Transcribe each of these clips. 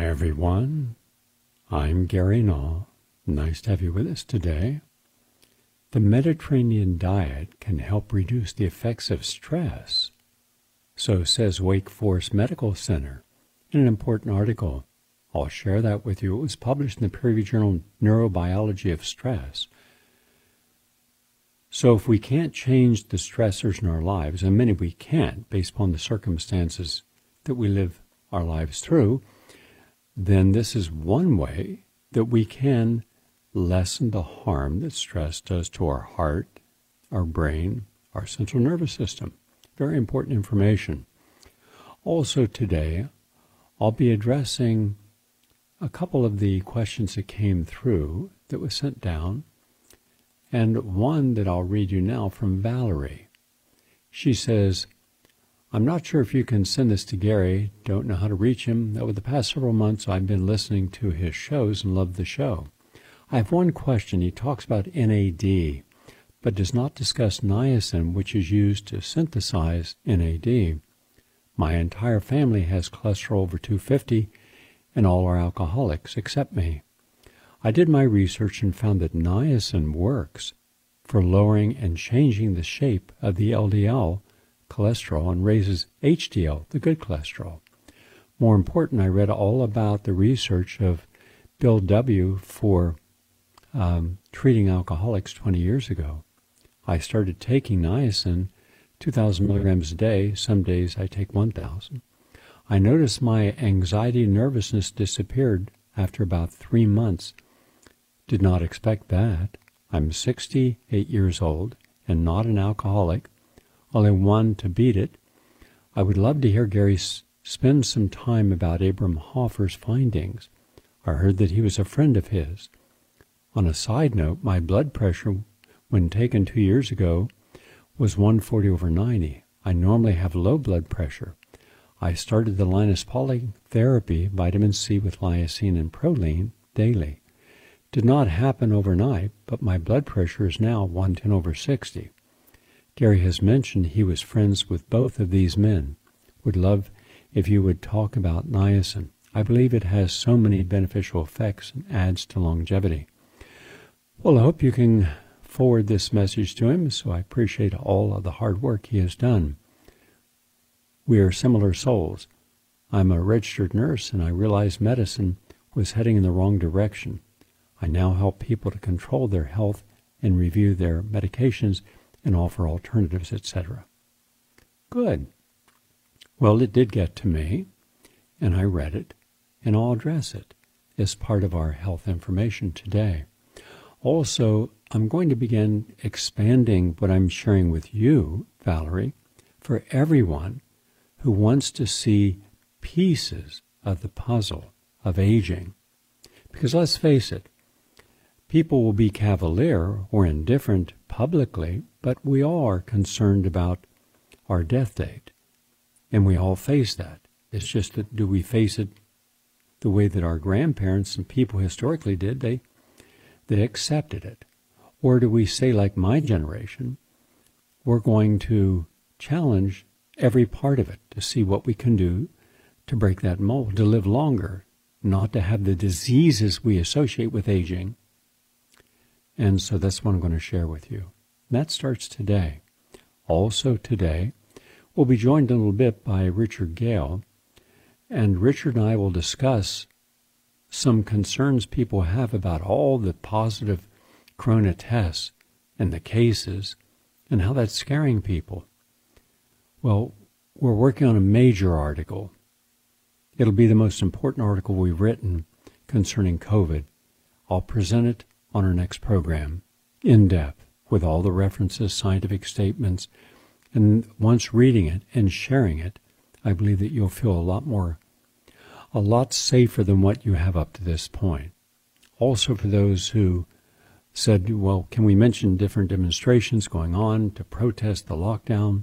Hi everyone, I'm Gary Null. Nice to have you with us today. The Mediterranean diet can help reduce the effects of stress, so says Wake Forest Medical Center in an important article. I'll share that with you. It was published in the peer-reviewed journal Neurobiology of Stress. So if we can't change the stressors in our lives, and many we can't based upon the circumstances that we live our lives through, then this is one way that we can lessen the harm that stress does to our heart, our brain, our central nervous system. Very important information. Also today, I'll be addressing a couple of the questions that came through that was sent down, and one that I'll read you now from Valerie. She says, I'm not sure if you can send this to Gary, don't know how to reach him. Over the past several months, I've been listening to his shows and love the show. I have one question. He talks about NAD, but does not discuss niacin, which is used to synthesize NAD. My entire family has cholesterol over 250, and all are alcoholics except me. I did my research and found that niacin works for lowering and changing the shape of the LDL cholesterol and raises HDL, the good cholesterol. More important, I read all about the research of Bill W. for treating alcoholics 20 years ago. I started taking niacin, 2,000 milligrams a day. Some days I take 1,000. I noticed my anxiety and nervousness disappeared after about 3 months. Did not expect that. I'm 68 years old and not an alcoholic. Only one to beat it. I would love to hear Gary spend some time about Abram Hoffer's findings. I heard that he was a friend of his. On a side note, my blood pressure, when taken 2 years ago, was 140/90. I normally have low blood pressure. I started the Linus Pauling therapy, vitamin C with lysine and proline, daily. Did not happen overnight, but my blood pressure is now 110/60. Gary has mentioned he was friends with both of these men. Would love if you would talk about niacin. I believe it has so many beneficial effects and adds to longevity. Well, I hope you can forward this message to him, so I appreciate all of the hard work he has done. We are similar souls. I'm a registered nurse, and I realized medicine was heading in the wrong direction. I now help people to control their health and review their medications and offer alternatives, etc. Good. Well, it did get to me, and I read it, and I'll address it as part of our health information today. Also, I'm going to begin expanding what I'm sharing with you, Valerie, for everyone who wants to see pieces of the puzzle of aging. Because let's face it, people will be cavalier or indifferent publicly, but we all are concerned about our death date. And we all face that. It's just that do we face it the way that our grandparents and people historically did? They accepted it. Or do we say, like my generation, we're going to challenge every part of it to see what we can do to break that mold, to live longer, not to have the diseases we associate with aging. And so that's what I'm going to share with you. That starts today. Also today, we'll be joined in a little bit by Richard Gale, and Richard and I will discuss some concerns people have about all the positive corona tests and the cases and how that's scaring people. Well, we're working on a major article. It'll be the most important article we've written concerning COVID. I'll present it on our next program in depth with all the references, scientific statements, and once reading it and sharing it, I believe that you'll feel a lot safer than what you have up to this point. Also, for those who said, well, can we mention different demonstrations going on to protest the lockdown?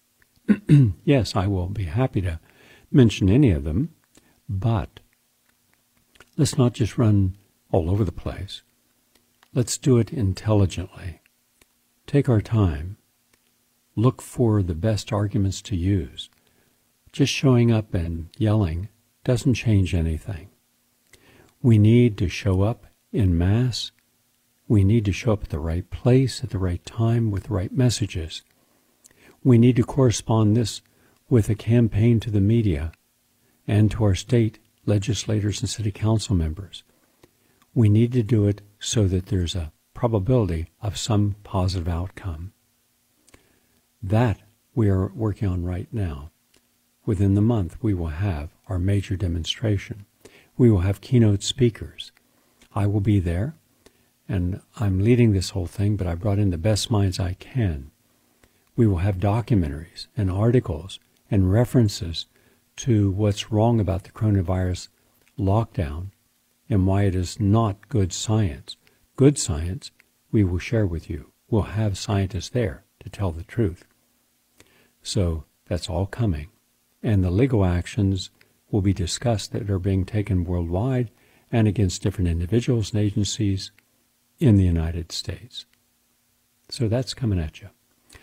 Yes, I will be happy to mention any of them, but let's not just run all over the place. Let's do it intelligently. Take our time. Look for the best arguments to use. Just showing up and yelling doesn't change anything. We need to show up en masse. We need to show up at the right place, at the right time, with the right messages. We need to correspond this with a campaign to the media and to our state legislators and city council members. We need to do it so that there's a probability of some positive outcome. That we are working on right now. Within the month, we will have our major demonstration. We will have keynote speakers. I will be there, and I'm leading this whole thing, but I brought in the best minds I can. We will have documentaries and articles and references to what's wrong about the coronavirus lockdown and why it is not good science. Good science we will share with you. We'll have scientists there to tell the truth. So that's all coming. And the legal actions will be discussed that are being taken worldwide and against different individuals and agencies in the United States. So that's coming at you.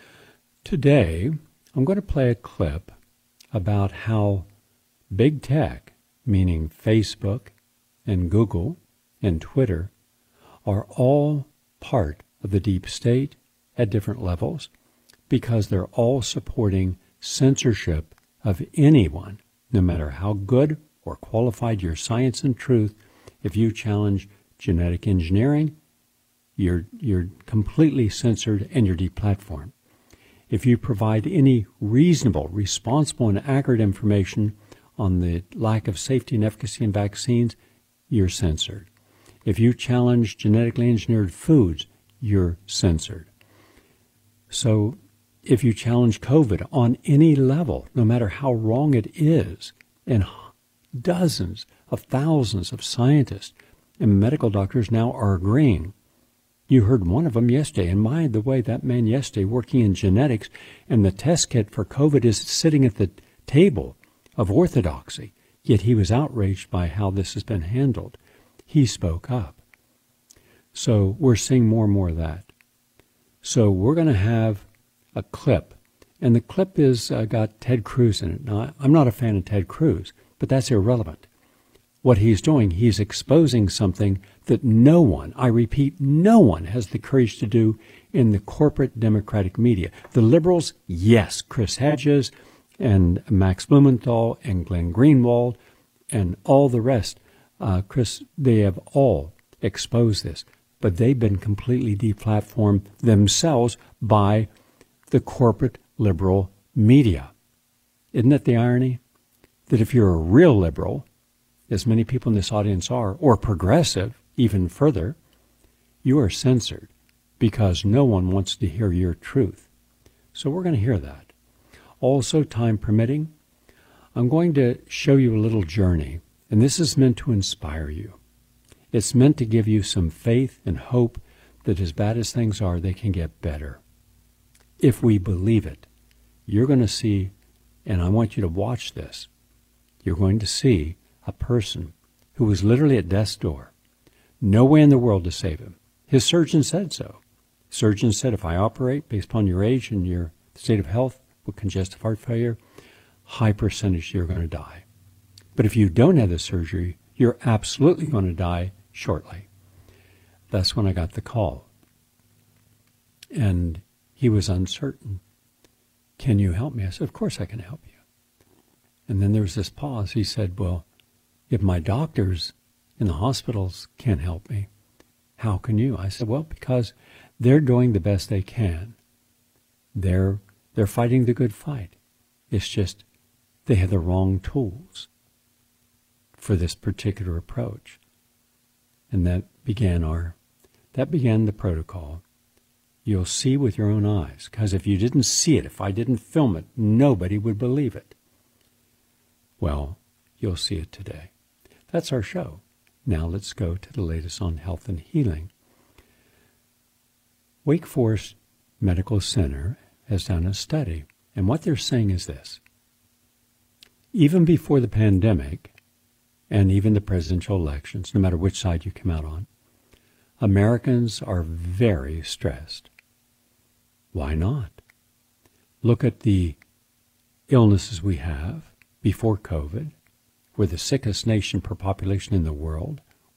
Today, I'm going to play a clip about how big tech, meaning Facebook and Google and Twitter, are all part of the deep state at different levels because they're all supporting censorship of anyone, no matter how good or qualified your science and truth. If you challenge genetic engineering, you're completely censored and you're deplatformed. If you provide any reasonable, responsible, and accurate information on the lack of safety and efficacy in vaccines, you're censored. If you challenge genetically engineered foods, you're censored. So if you challenge COVID on any level, no matter how wrong it is, and dozens of thousands of scientists and medical doctors now are agreeing. You heard one of them yesterday, and mind the way that man yesterday working in genetics, and the test kit for COVID is sitting at the table of orthodoxy, yet he was outraged by how this has been handled. He spoke up. So we're seeing more and more of that. So we're going to have a clip, and the clip is got Ted Cruz in it. Now, I'm not a fan of Ted Cruz, but that's irrelevant. What he's doing, he's exposing something that no one, I repeat, no one has the courage to do in the corporate Democratic media. The liberals, yes, Chris Hedges and Max Blumenthal and Glenn Greenwald and all the rest, they have all exposed this, but they've been completely deplatformed themselves by the corporate liberal media. Isn't that the irony? That if you're a real liberal, as many people in this audience are, or progressive, even further, you are censored because no one wants to hear your truth. So we're going to hear that. Also, time permitting, I'm going to show you a little journey, and this is meant to inspire you. It's meant to give you some faith and hope that as bad as things are, they can get better. If we believe it, you're going to see, and I want you to watch this, you're going to see a person who was literally at death's door, no way in the world to save him. His surgeon said so. Surgeon said, if I operate based upon your age and your state of health with congestive heart failure, high percentage you're going to die. But if you don't have the surgery, you're absolutely going to die shortly. That's when I got the call. And he was uncertain. Can you help me? I said, of course I can help you. And then there was this pause. He said, well, if my doctors in the hospitals can't help me, how can you? I said, well, because they're doing the best they can. They're fighting the good fight. It's just they have the wrong tools for this particular approach. And that began the protocol. You'll see with your own eyes, because if you didn't see it, if I didn't film it, nobody would believe it. Well, you'll see it today. That's our show. Now let's go to the latest on health and healing. Wake Forest Medical Center has done a study, and what they're saying is this. Even before the pandemic, and even the presidential elections, no matter which side you come out on, Americans are very stressed. Why not? Look at the illnesses we have before COVID. We're the sickest nation per population in the world.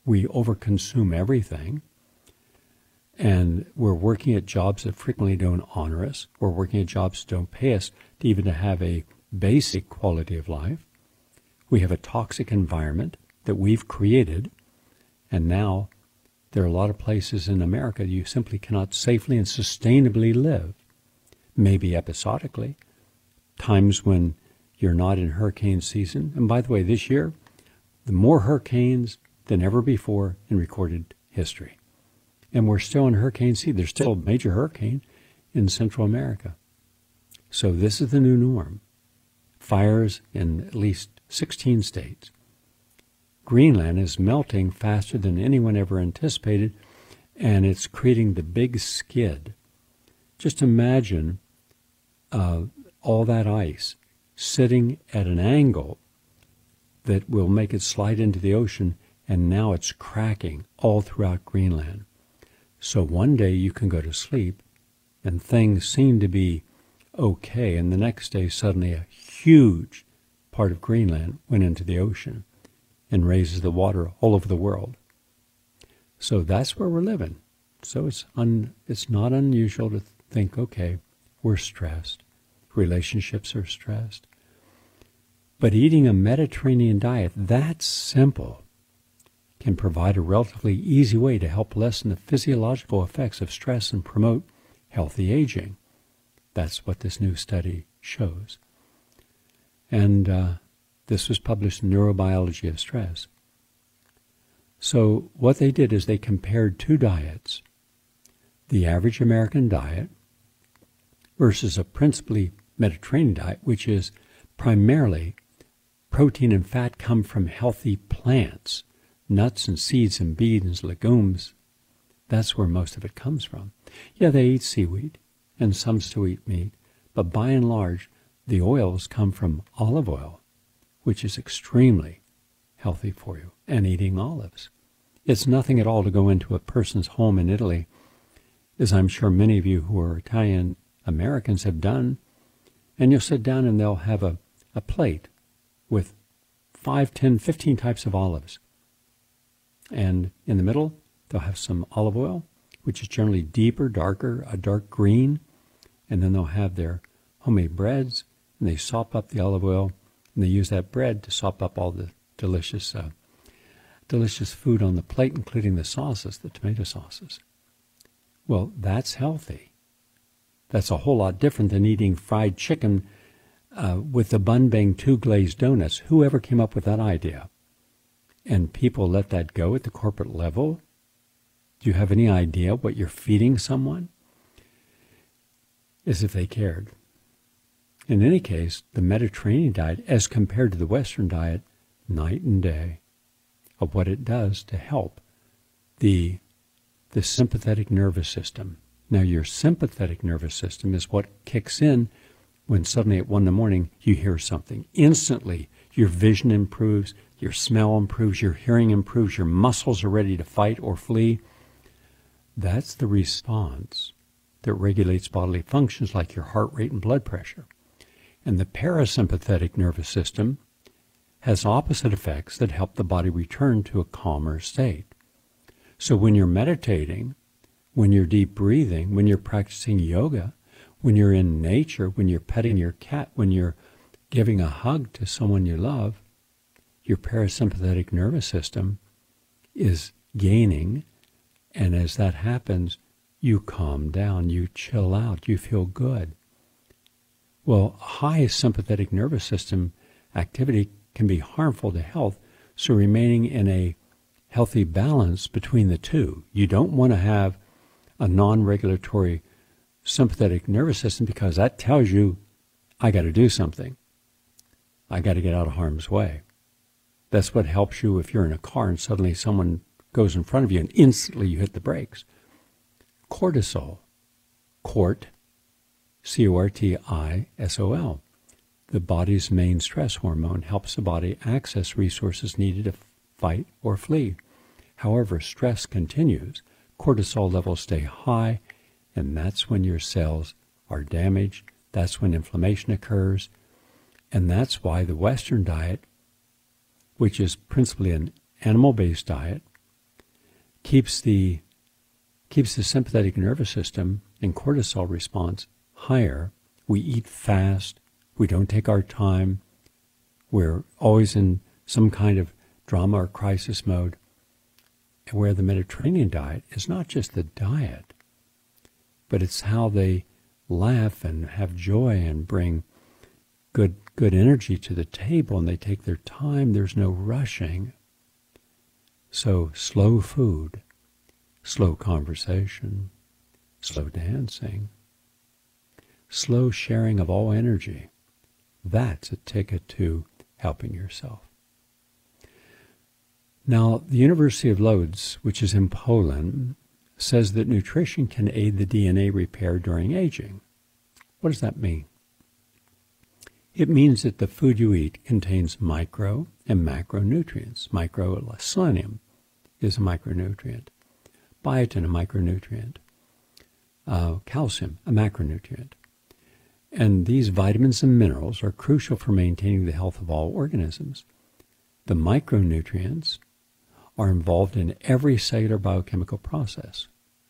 We overconsume everything. And we're working at jobs that frequently don't honor us. We're working at jobs that don't pay us to even to have a basic quality of life. We have a toxic environment that we've created. And now there are a lot of places in America you simply cannot safely and sustainably live. Maybe episodically. Times when you're not in hurricane season. And by the way, this year, the more hurricanes than ever before in recorded history. And we're still in hurricane season. There's still a major hurricane in Central America. So this is the new norm. Fires in at least 16 states. Greenland is melting faster than anyone ever anticipated, and it's creating the big skid. Just imagine all that ice sitting at an angle that will make it slide into the ocean, and now it's cracking all throughout Greenland. So one day you can go to sleep, and things seem to be okay, and the next day suddenly a huge part of Greenland went into the ocean and raises the water all over the world. So that's where we're living. So it's not unusual to think, okay, we're stressed. Relationships are stressed. But eating a Mediterranean diet, that's simple, can provide a relatively easy way to help lessen the physiological effects of stress and promote healthy aging. That's what this new study shows. And this was published in Neurobiology of Stress. So what they did is they compared two diets, the average American diet versus a principally Mediterranean diet, which is primarily protein and fat come from healthy plants, nuts and seeds and beans, legumes. That's where most of it comes from. Yeah, they eat seaweed, and some still eat meat, but by and large, the oils come from olive oil, which is extremely healthy for you, and eating olives. It's nothing at all to go into a person's home in Italy, as I'm sure many of you who are Italian Americans have done, and you'll sit down and they'll have a plate with 5, 10, 15 types of olives. And in the middle, they'll have some olive oil, which is generally deeper, darker, a dark green. And then they'll have their homemade breads, and they sop up the olive oil, and they use that bread to sop up all the delicious food on the plate, including the sauces, the tomato sauces. Well, that's healthy. That's a whole lot different than eating fried chicken with the bun bang 2 glazed donuts. Whoever came up with that idea? And people let that go at the corporate level? Do you have any idea what you're feeding someone? As if they cared. In any case, the Mediterranean diet, as compared to the Western diet, night and day, of what it does to help the sympathetic nervous system. Now, your sympathetic nervous system is what kicks in when suddenly at 1 a.m. you hear something. Instantly, your vision improves, your smell improves, your hearing improves, your muscles are ready to fight or flee. That's the response that regulates bodily functions like your heart rate and blood pressure. And the parasympathetic nervous system has opposite effects that help the body return to a calmer state. So when you're meditating, when you're deep breathing, when you're practicing yoga, when you're in nature, when you're petting your cat, when you're giving a hug to someone you love, your parasympathetic nervous system is gaining, and as that happens, you calm down, you chill out, you feel good. Well, high sympathetic nervous system activity can be harmful to health, so remaining in a healthy balance between the two. You don't want to have a non-regulatory sympathetic nervous system because that tells you, I got to do something. I got to get out of harm's way. That's what helps you if you're in a car and suddenly someone goes in front of you and instantly you hit the brakes. Cortisol, Cort, C-O-R-T-I-S-O-L, the body's main stress hormone, helps the body access resources needed to fight or flee. However, stress continues, cortisol levels stay high, and that's when your cells are damaged. That's when inflammation occurs. And that's why the Western diet, which is principally an animal-based diet, keeps the sympathetic nervous system and cortisol response higher. We eat fast. We don't take our time. We're always in some kind of drama or crisis mode. And where the Mediterranean diet is not just the diet, but it's how they laugh and have joy and bring good energy to the table, and they take their time. There's no rushing. So slow food, slow conversation, slow dancing, slow sharing of all energy. That's a ticket to helping yourself. Now, the University of Lodz, which is in Poland, says that nutrition can aid the DNA repair during aging. What does that mean? It means that the food you eat contains micro and macronutrients. Micro, selenium is a micronutrient. Biotin, a micronutrient. Calcium, a macronutrient. And these vitamins and minerals are crucial for maintaining the health of all organisms. The micronutrients are involved in every cellular biochemical process.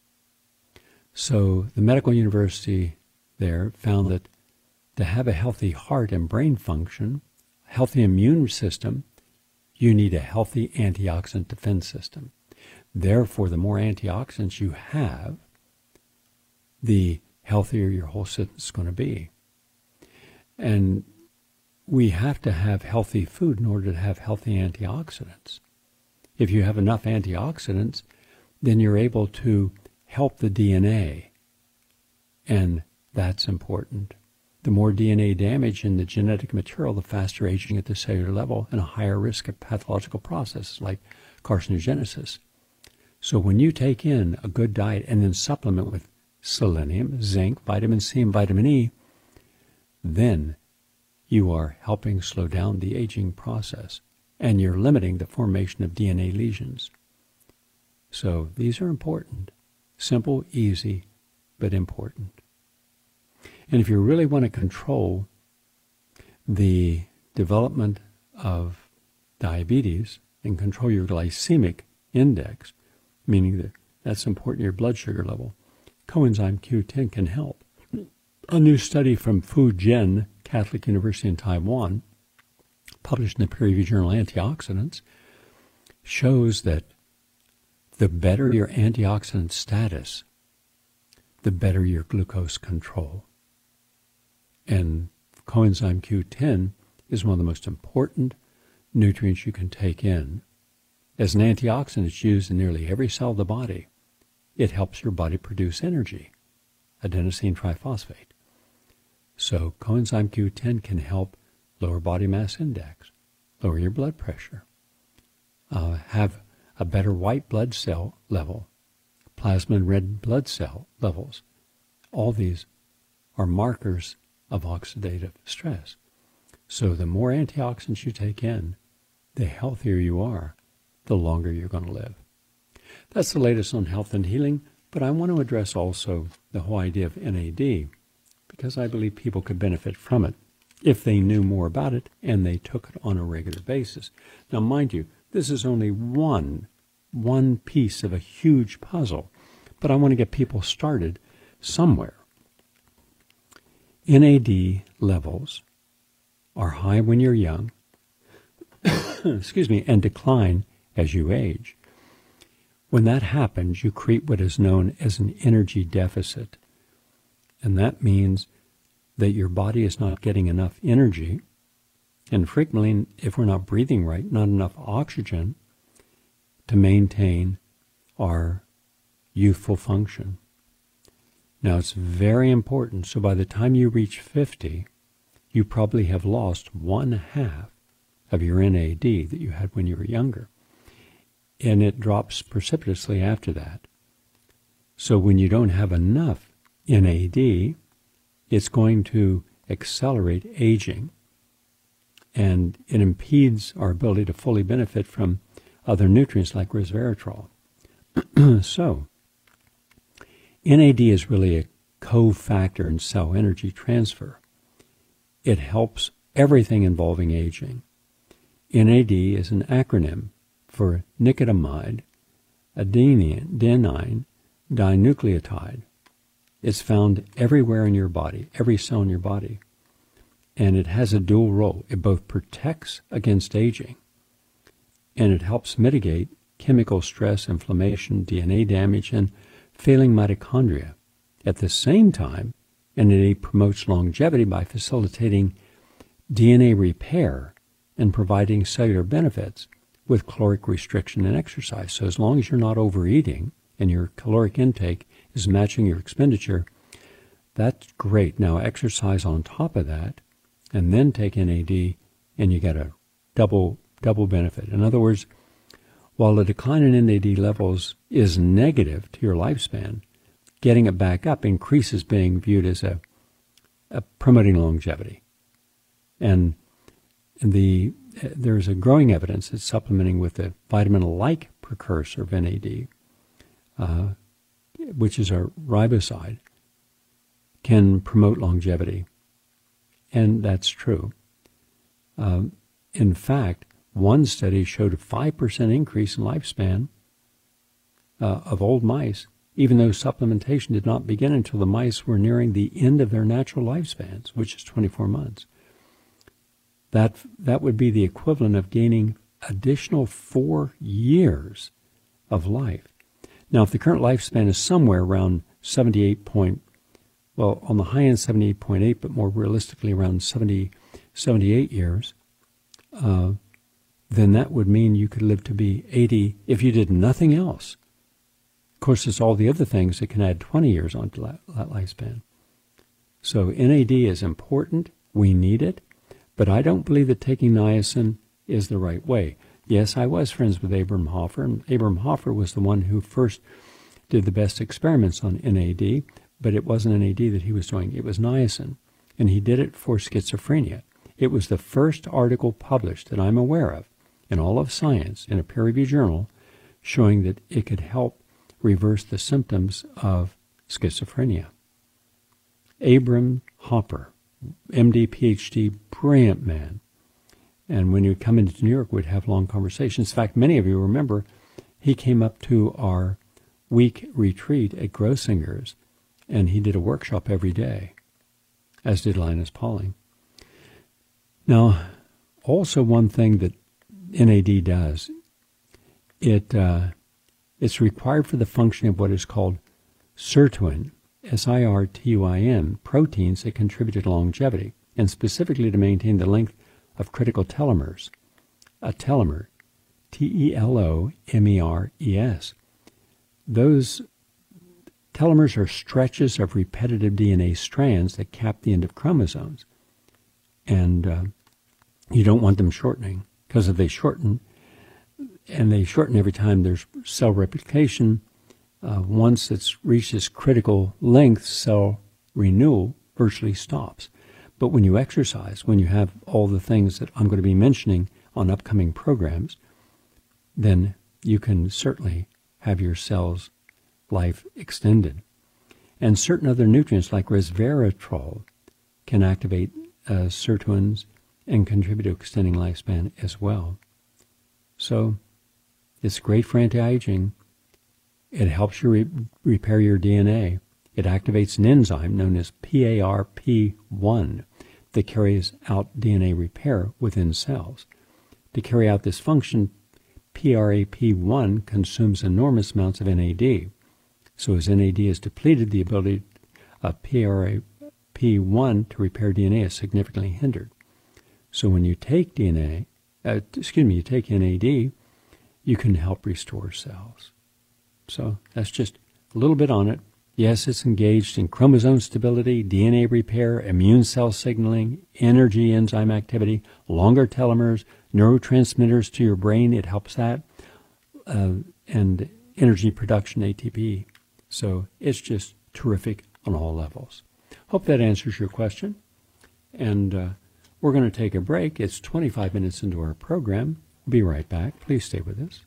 So the medical university there found that to have a healthy heart and brain function, healthy immune system, you need a healthy antioxidant defense system. Therefore, the more antioxidants you have, the healthier your whole system is going to be. And we have to have healthy food in order to have healthy antioxidants. If you have enough antioxidants, then you're able to help the DNA. And that's important. The more DNA damage in the genetic material, the faster aging at the cellular level and a higher risk of pathological processes like carcinogenesis. So when you take in a good diet and then supplement with selenium, zinc, vitamin C, and vitamin E, then you are helping slow down the aging process, and you're limiting the formation of DNA lesions. So these are important. Simple, easy, but important. And if you really want to control the development of diabetes and control your glycemic index, meaning that that's important to your blood sugar level, coenzyme Q10 can help. A new study from Fujian Catholic University in Taiwan, published in the peer-reviewed journal Antioxidants, shows that the better your antioxidant status, the better your glucose control. And coenzyme Q10 is one of the most important nutrients you can take in. As an antioxidant, it's used in nearly every cell of the body. It helps your body produce energy, adenosine triphosphate. So coenzyme Q10 can help lower body mass index, lower your blood pressure, have a better white blood cell level, plasma and red blood cell levels. All these are markers of oxidative stress. So the more antioxidants you take in, the healthier you are, the longer you're going to live. That's the latest on health and healing, but I want to address also the whole idea of NAD, because I believe people could benefit from it if they knew more about it and they took it on a regular basis. Now, mind you, this is only one piece of a huge puzzle, but I want to get people started somewhere. NAD levels are high when you're young, and decline as you age. When that happens, you create what is known as an energy deficit. And that means that your body is not getting enough energy, and frequently, if we're not breathing right, not enough oxygen to maintain our youthful function. Now, it's very important. So by the time you reach 50, you probably have lost 1/2 of your NAD that you had when you were younger. And it drops precipitously after that. So when you don't have enough NAD, it's going to accelerate aging, and it impedes our ability to fully benefit from other nutrients like resveratrol. So, NAD is really a cofactor in cell energy transfer. It helps everything involving aging. NAD is an acronym for nicotinamide adenine dinucleotide. It's found everywhere in your body, every cell in your body. And it has a dual role. It both protects against aging, and it helps mitigate chemical stress, inflammation, DNA damage, and failing mitochondria. At the same time, NAD promotes longevity by facilitating DNA repair and providing cellular benefits with caloric restriction and exercise. So as long as you're not overeating and your caloric intake is matching your expenditure, that's great. Now exercise on top of that, and then take NAD, and you get a double benefit. In other words, while the decline in NAD levels is negative to your lifespan, getting it back up increases being viewed as a promoting longevity. And there's a growing evidence that supplementing with a vitamin-like precursor of NAD, which is a riboside, can promote longevity. And that's true. In fact, one study showed a 5% increase in lifespan of old mice, even though supplementation did not begin until the mice were nearing the end of their natural lifespans, which is 24 months. That would be the equivalent of gaining additional 4 years of life. Now, if the current lifespan is somewhere around 78 on the high end 78.8, but more realistically around 78 years, then that would mean you could live to be 80 if you did nothing else. Of course, there's all the other things that can add 20 years onto that lifespan. So NAD is important. We need it. But I don't believe that taking niacin is the right way. Yes, I was friends with Abraham Hoffer, and Abraham Hoffer was the one who first did the best experiments on NAD, but it wasn't NAD that he was doing. It was niacin, and he did it for schizophrenia. It was the first article published that I'm aware of in all of science in a peer-reviewed journal showing that it could help reverse the symptoms of schizophrenia. Abraham Hoffer, MD, PhD, brilliant man. And when he would come into New York, we'd have long conversations. In fact, many of you remember he came up to our week retreat at Grossinger's, and he did a workshop every day, as did Linus Pauling. Now, also one thing that NAD does, it's required for the function of what is called sirtuin, SIRTUIN, proteins that contribute to longevity, and specifically to maintain the length of critical telomeres. A telomer, TELOMERES. Those telomeres are stretches of repetitive DNA strands that cap the end of chromosomes. And you don't want them shortening, because if they shorten, and they shorten every time there's cell replication, once it's reached this critical length, cell renewal virtually stops. But when you exercise, when you have all the things that I'm going to be mentioning on upcoming programs, then you can certainly have your cell's life extended. And certain other nutrients like resveratrol can activate sirtuins and contribute to extending lifespan as well. So it's great for anti-aging. It helps you repair your DNA. It activates an enzyme known as PARP1 that carries out DNA repair within cells. To carry out this function, PRAP1 consumes enormous amounts of NAD. So as NAD is depleted, the ability of PRAP1 to repair DNA is significantly hindered. So when you take NAD, you can help restore cells. So that's just a little bit on it. Yes, it's engaged in chromosome stability, DNA repair, immune cell signaling, energy enzyme activity, longer telomeres, neurotransmitters to your brain. It helps that, and energy production, ATP. So it's just terrific on all levels. Hope that answers your question. And we're going to take a break. It's 25 minutes into our program. We'll be right back. Please stay with us.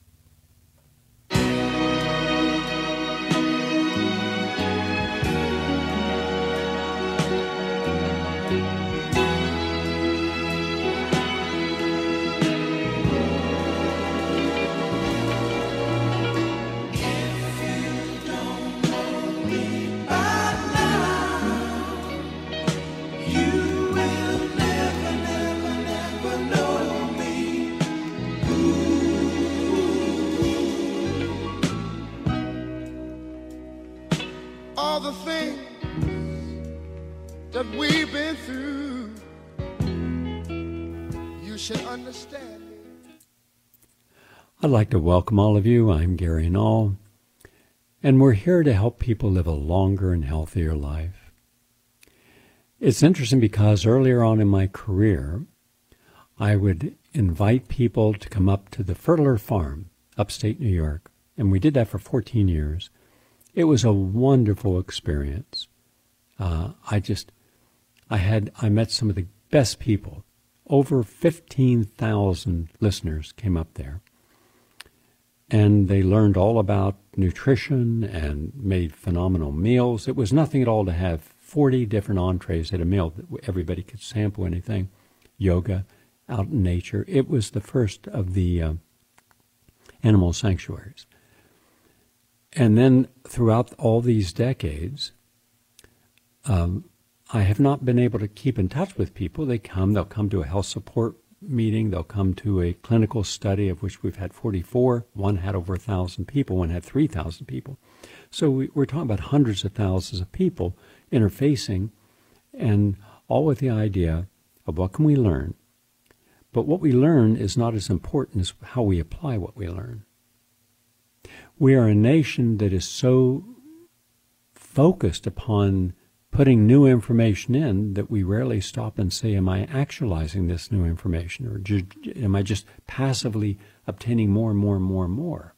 that we've been through, you should understand me. I'd like to welcome all of you. I'm Gary Null, and we're here to help people live a longer and healthier life. It's interesting because earlier on in my career, I would invite people to come up to the Fertler Farm, upstate New York, and we did that for 14 years. It was a wonderful experience. I met some of the best people. Over 15,000 listeners came up there. And they learned all about nutrition and made phenomenal meals. It was nothing at all to have 40 different entrees at a meal that everybody could sample anything. Yoga, out in nature. It was the first of the animal sanctuaries. And then throughout all these decades, I have not been able to keep in touch with people. They'll come to a health support meeting, they'll come to a clinical study of which we've had 44. One had over 1,000 people, one had 3,000 people. So we're talking about hundreds of thousands of people interfacing, and all with the idea of what can we learn. But what we learn is not as important as how we apply what we learn. We are a nation that is so focused upon putting new information in that we rarely stop and say, am I actualizing this new information, or am I just passively obtaining more and more and more and more?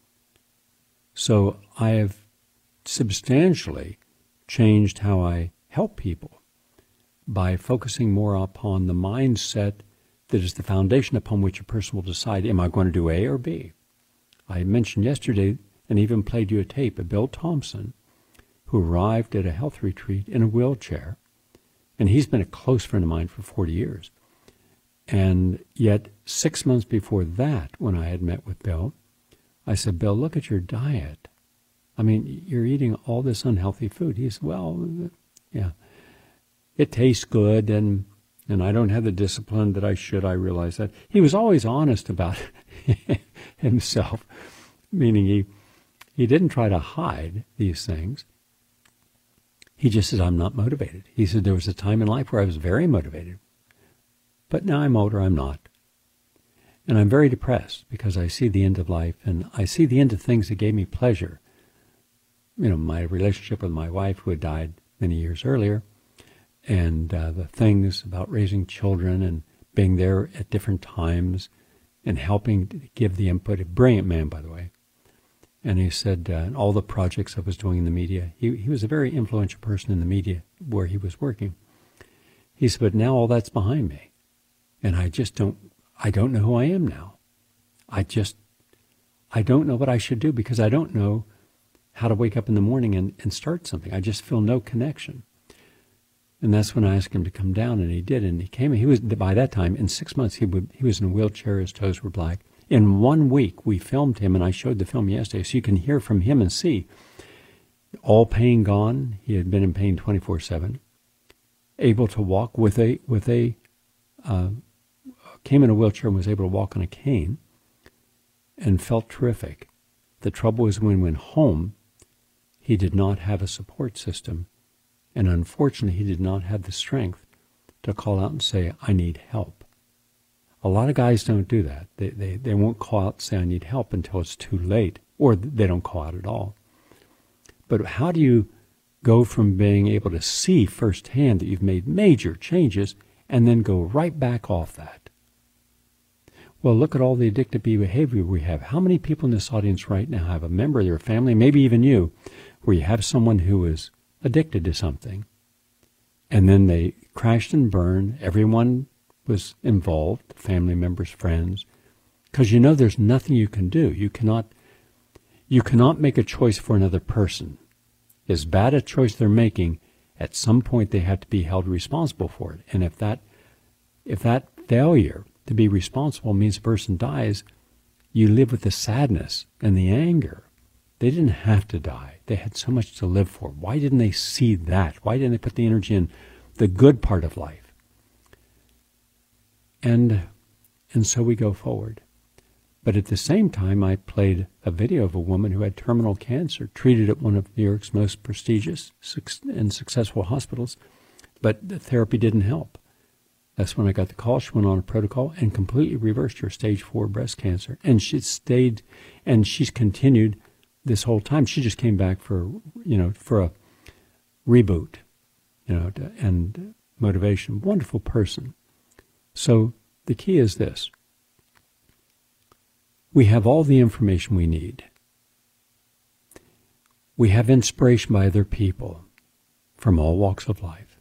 So I have substantially changed how I help people by focusing more upon the mindset that is the foundation upon which a person will decide, am I going to do A or B? I mentioned yesterday, and even played you a tape, of Bill Thompson, who arrived at a health retreat in a wheelchair. And he's been a close friend of mine for 40 years. And yet, 6 months before that, when I had met with Bill, I said, Bill, look at your diet. I mean, you're eating all this unhealthy food. He said, well, yeah, it tastes good, and I don't have the discipline that I should. I realize that. He was always honest about himself, meaning he didn't try to hide these things. He just said, I'm not motivated. He said, there was a time in life where I was very motivated. But now I'm older, I'm not. And I'm very depressed because I see the end of life, and I see the end of things that gave me pleasure. You know, my relationship with my wife, who had died many years earlier, and the things about raising children and being there at different times and helping to give the input. A brilliant man, by the way. And he said, all the projects I was doing in the media, he was a very influential person in the media where he was working. He said, but now all that's behind me. And I don't know who I am now. I don't know what I should do because I don't know how to wake up in the morning and start something. I just feel no connection. And that's when I asked him to come down, and he did. And he came, he was, by that time, in 6 months, he was in a wheelchair, his toes were black. In 1 week, we filmed him, and I showed the film yesterday, so you can hear from him and see. All pain gone. He had been in pain 24/7. Able to walk came in a wheelchair and was able to walk on a cane and felt terrific. The trouble was when he went home, he did not have a support system. And unfortunately, he did not have the strength to call out and say, I need help. A lot of guys don't do that. They won't call out and say, I need help until it's too late, or they don't call out at all. But how do you go from being able to see firsthand that you've made major changes and then go right back off that? Well, look at all the addictive behavior we have. How many people in this audience right now have a member of their family, maybe even you, where you have someone who is addicted to something, and then they crashed and burned, everyone was involved, family members, friends, because you know there's nothing you can do. You cannot make a choice for another person. As bad a choice they're making, at some point they have to be held responsible for it. And if that failure to be responsible means the person dies, you live with the sadness and the anger. They didn't have to die. They had so much to live for. Why didn't they see that? Why didn't they put the energy in the good part of life? And so we go forward. But at the same time, I played a video of a woman who had terminal cancer, treated at one of New York's most prestigious and successful hospitals, But the therapy didn't help. That's when I got the call. She went on a protocol and completely reversed her stage 4 breast cancer. And she stayed, and she's continued this whole time. She just came back for a reboot, and motivation. Wonderful person. So the key is this. We have all the information we need. We have inspiration by other people from all walks of life.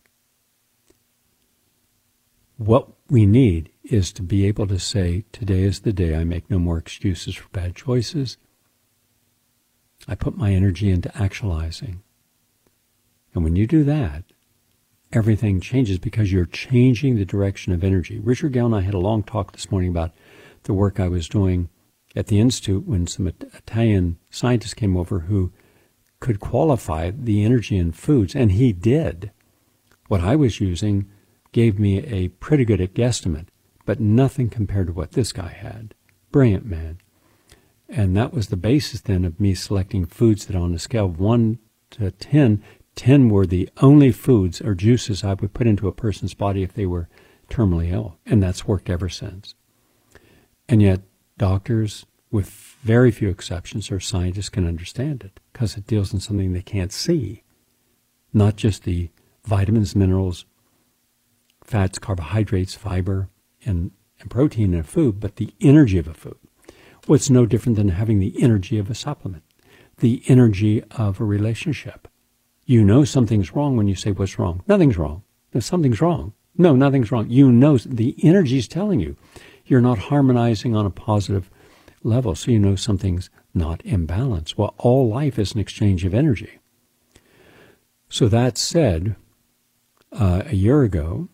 What we need is to be able to say, today is the day I make no more excuses for bad choices. I put my energy into actualizing. And when you do that, everything changes because you're changing the direction of energy. Richard Gale and I had a long talk this morning about the work I was doing at the Institute when some Italian scientists came over who could qualify the energy in foods, and he did. What I was using gave me a pretty good guesstimate, but nothing compared to what this guy had. Brilliant man. And that was the basis then of me selecting foods that on a scale of 1 to 10, 10 were the only foods or juices I would put into a person's body if they were terminally ill. And that's worked ever since. And yet doctors, with very few exceptions, or scientists can understand it because it deals in something they can't see. Not just the vitamins, minerals, fats, carbohydrates, fiber, and protein in a food, but the energy of a food. What's no different than having the energy of a supplement, the energy of a relationship. You know something's wrong when you say, what's wrong? Nothing's wrong. No, something's wrong. No, nothing's wrong. You know the energy's telling you. You're not harmonizing on a positive level, so you know something's not in balance. Well, all life is an exchange of energy. So that said, a year ago,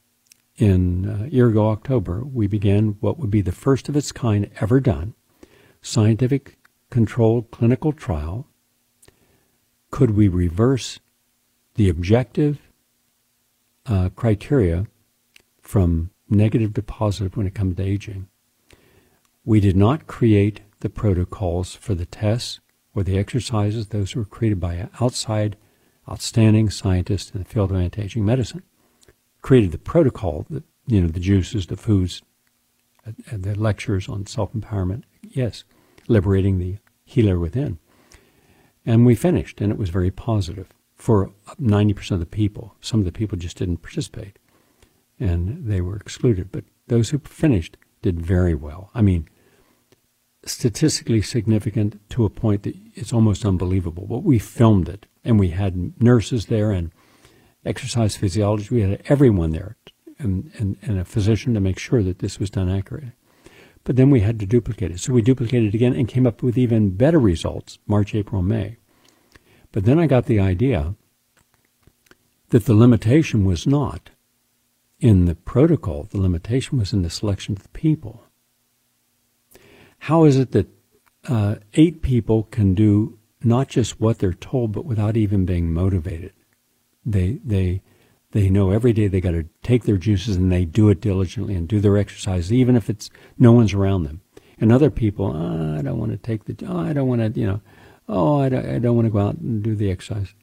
October, we began what would be the first of its kind ever done, scientific controlled clinical trial. Could we reverse the objective criteria from negative to positive when it comes to aging? We did not create the protocols for the tests or the exercises. Those were created by outside outstanding scientists in the field of anti-aging medicine. Created the protocol, the juices, the foods, and the lectures on self-empowerment. Yes, liberating the healer within. And we finished, and it was very positive for 90% of the people. Some of the people just didn't participate, and they were excluded. But those who finished did very well. I mean, statistically significant to a point that it's almost unbelievable. But we filmed it, and we had nurses there and exercise physiologists. We had everyone there and a physician to make sure that this was done accurately. But then we had to duplicate it. So we duplicated it again and came up with even better results, March, April, May. But then I got the idea that the limitation was not in the protocol. The limitation was in the selection of the people. How is it that 8 people can do not just what they're told, but without even being motivated? They know every day they got to take their juices, and they do it diligently and do their exercise, even if it's no one's around them. And other people, I don't want to take I don't want to, I don't want to go out and do the exercise.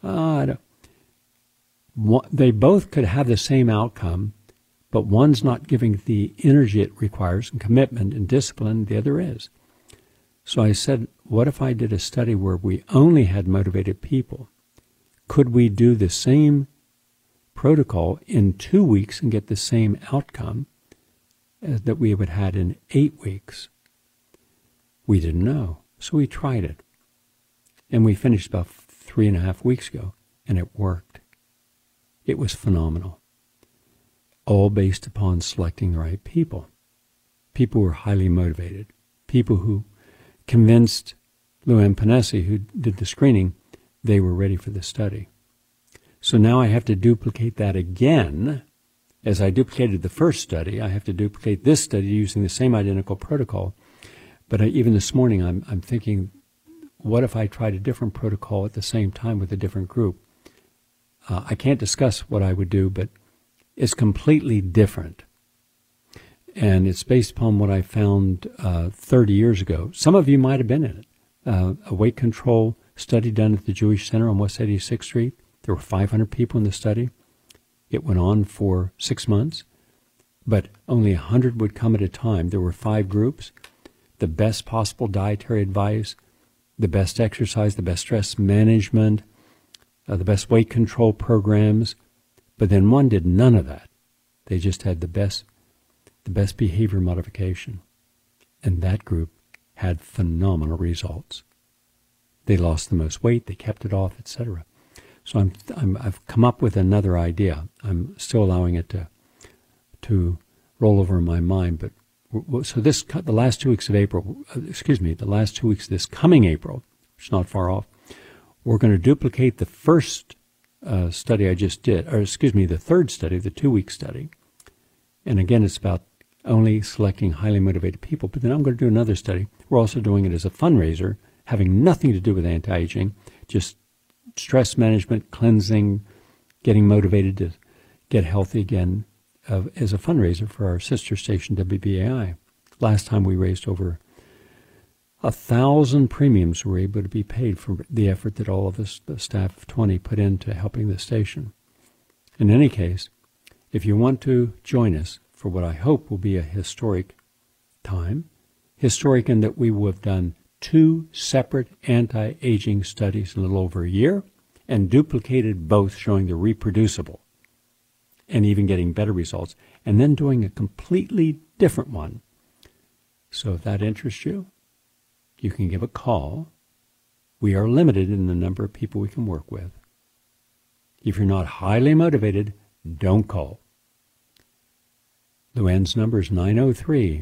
They both could have the same outcome, but one's not giving the energy it requires and commitment and discipline, the other is. So I said, what if I did a study where we only had motivated people? Could we do the same protocol in 2 weeks and get the same outcome as that we would had in 8 weeks? We didn't know, so we tried it. And we finished about 3.5 weeks ago, and it worked. It was phenomenal. All based upon selecting the right people. People who were highly motivated. People who convinced Luann Panesi, who did the screening, they were ready for the study. So now I have to duplicate that again. As I duplicated the first study, I have to duplicate this study using the same identical protocol. But even this morning, I'm thinking, what if I tried a different protocol at the same time with a different group? I can't discuss what I would do, but it's completely different. And it's based upon what I found 30 years ago. Some of you might have been in it. A weight control study done at the Jewish Center on West 86th Street. There were 500 people in the study. It went on for 6 months, but only 100 would come at a time. There were 5 groups, the best possible dietary advice, the best exercise, the best stress management, the best weight control programs, but then one did none of that. They just had the best behavior modification. And that group had phenomenal results. They lost the most weight, they kept it off, etc. So I've come up with another idea. I'm still allowing it to roll over in my mind. But so the last 2 weeks of April, the last 2 weeks of this coming April, which is not far off, we're going to duplicate the first study I just did, the third study, the 2-week study. And again, it's about only selecting highly motivated people. But then I'm going to do another study. We're also doing it as a fundraiser, having nothing to do with anti-aging, just stress management, cleansing, getting motivated to get healthy again as a fundraiser for our sister station, WBAI. Last time we raised over 1,000 premiums were able to be paid for the effort that all of us, the staff of 20, put into helping the station. In any case, if you want to join us for what I hope will be a historic time, historic in that we will have done 2 separate anti-aging studies in a little over a year and duplicated both, showing they're reproducible and even getting better results, and then doing a completely different one. So if that interests you, you can give a call. We are limited in the number of people we can work with. If you're not highly motivated, don't call. Luann's number is 903-881-7008,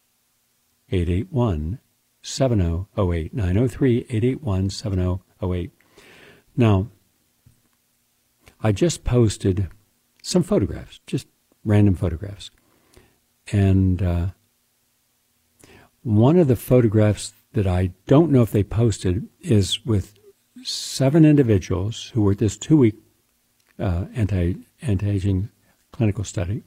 903-881-7008. Now, I just posted some photographs, just random photographs. And one of the photographs that I don't know if they posted is with 7 individuals who were at this 2-week anti-aging clinical study.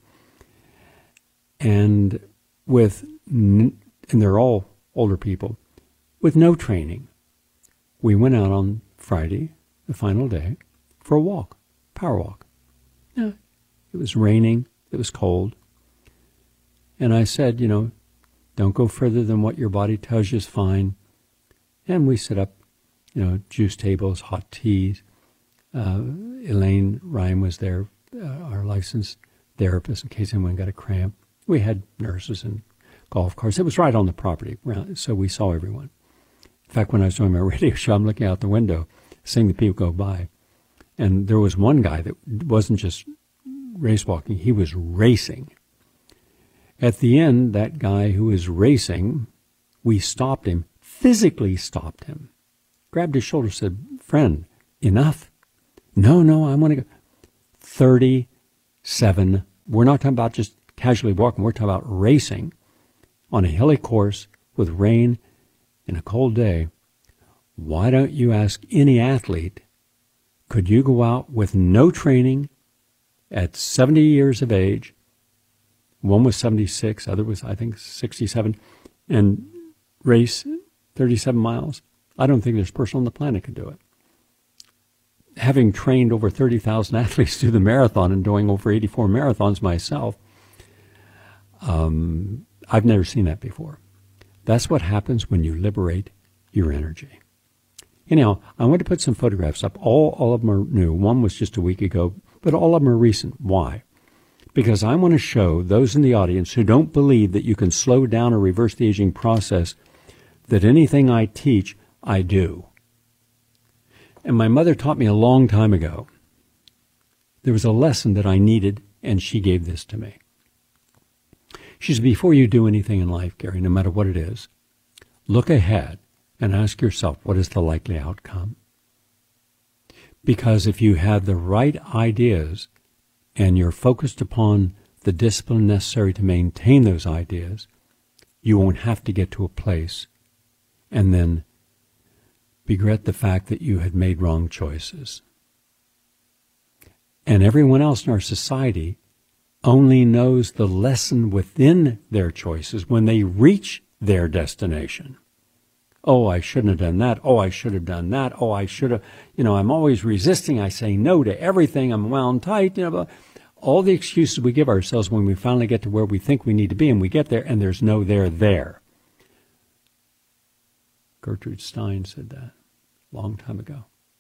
And and they're all older people, with no training. We went out on Friday, the final day, for a walk, power walk. Yeah, it was raining, it was cold. And I said, don't go further than what your body tells you is fine. And we set up, juice tables, hot teas. Elaine Ryan was there, our licensed therapist, in case anyone got a cramp. We had nurses and golf carts. It was right on the property, so we saw everyone. In fact, when I was doing my radio show, I'm looking out the window, seeing the people go by. And there was one guy that wasn't just race walking, he was racing. At the end, that guy who was racing, we stopped him, physically stopped him, grabbed his shoulder, said, "Friend, enough." No, I want to go. 37. We're not talking about just casually walking. We're talking about racing on a hilly course with rain in a cold day. Why don't you ask any athlete, could you go out with no training at 70 years of age? One was 76, other was, I think, 67, and race 37 miles? I don't think there's a person on the planet could do it. Having trained over 30,000 athletes through the marathon and doing over 84 marathons myself, I've never seen that before. That's what happens when you liberate your energy. Anyhow, I want to put some photographs up. All of them are new. One was just a week ago, but all of them are recent. Why? Because I want to show those in the audience who don't believe that you can slow down or reverse the aging process that anything I teach, I do. And my mother taught me a long time ago. There was a lesson that I needed, and she gave this to me. She said, before you do anything in life, Gary, no matter what it is, look ahead and ask yourself, what is the likely outcome? Because if you have the right ideas and you're focused upon the discipline necessary to maintain those ideas, you won't have to get to a place and then regret the fact that you had made wrong choices. And everyone else in our society only knows the lesson within their choices when they reach their destination. Oh, I shouldn't have done that. Oh, I should have done that. Oh, I should have, I'm always resisting. I say no to everything. I'm wound tight. all the excuses we give ourselves when we finally get to where we think we need to be, and we get there, and there's no there. Gertrude Stein said that a long time ago.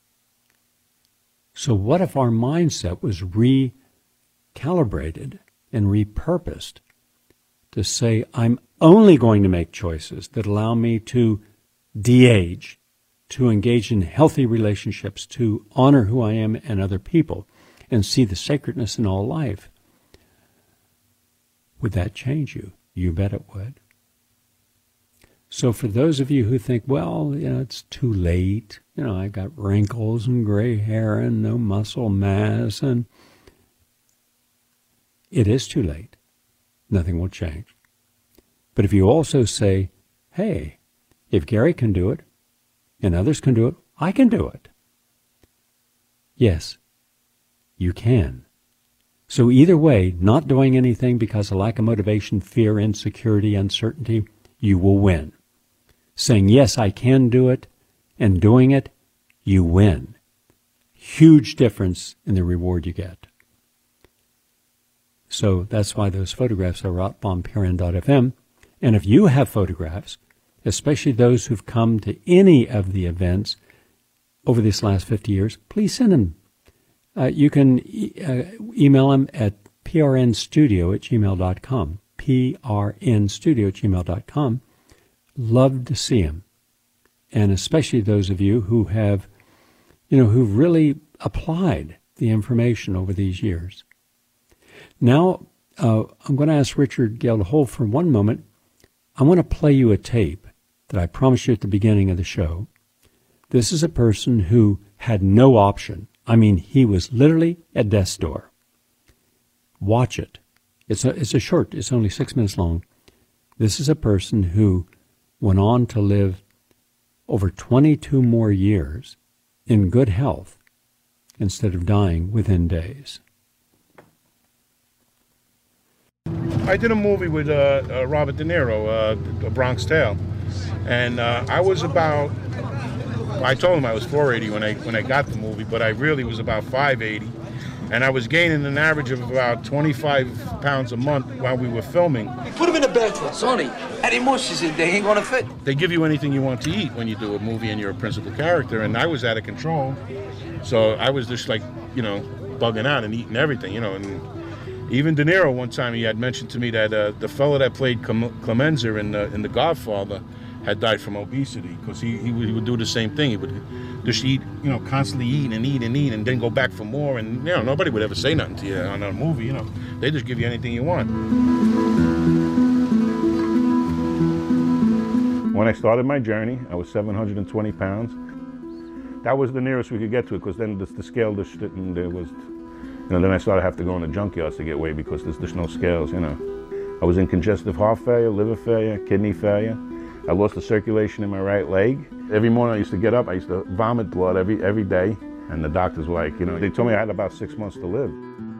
So what if our mindset was recalibrated and repurposed to say, I'm only going to make choices that allow me to de-age, to engage in healthy relationships, to honor who I am and other people, and see the sacredness in all life? Would that change you? You bet it would. So for those of you who think, well, it's too late, I got wrinkles and gray hair and no muscle mass, and it is too late. Nothing will change. But if you also say, hey, if Gary can do it and others can do it, I can do it. Yes, you can. So either way, not doing anything because of lack of motivation, fear, insecurity, uncertainty, you will win. Saying, yes, I can do it, and doing it, you win. Huge difference in the reward you get. So that's why those photographs are up on PRN.FM. And if you have photographs, especially those who've come to any of the events over this last 50 years, please send them. You can email them at prnstudio@gmail.com, prnstudio@gmail.com. Love to see them. And especially those of you who have, who've really applied the information over these years. Now, I'm going to ask Richard Gale to hold for one moment. I want to play you a tape that I promised you at the beginning of the show. This is a person who had no option. I mean, he was literally at death's door. Watch it. It's only 6 minutes long. This is a person who went on to live over 22 more years in good health instead of dying within days. I did a movie with Robert De Niro, A Bronx Tale, and I told him I was 480 when I got the movie, but I really was about 580, and I was gaining an average of about 25 pounds a month while we were filming. Put him in the bathroom, Sonny. Any mushes in there ain't gonna fit. They give you anything you want to eat when you do a movie and you're a principal character, and I was out of control, so I was just like, bugging out and eating everything, and even De Niro one time he had mentioned to me that the fellow that played Clemenza in The Godfather had died from obesity, because he would do the same thing. He would just eat, constantly eat and eat and eat, and then go back for more. And nobody would ever say nothing to you on a movie. They just give you anything you want. When I started my journey, I was 720 pounds. That was the nearest we could get to it, because then the scale just didn't. There was, then I started having to go in the junkyards to get weighed because there's no scales. I was in congestive heart failure, liver failure, kidney failure. I lost the circulation in my right leg. Every morning I used to get up, I used to vomit blood every day. And the doctors were like, they told me I had about 6 months to live.